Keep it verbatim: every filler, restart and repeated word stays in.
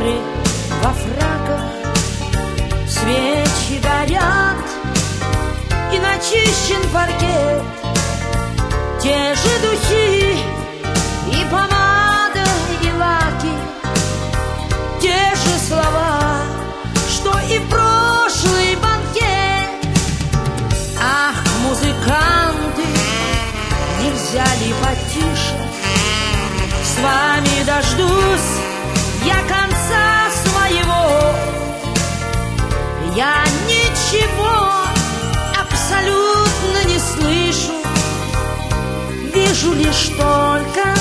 Офицеры во фраках, свечи горят, и начищен паркет. Те же духи и помада, и лаки, те же слова, что и в прошлый банкет. Ах, музыканты, нельзя ли потише? С вами дождусь я конца своего. Я ничего абсолютно не слышу, вижу лишь только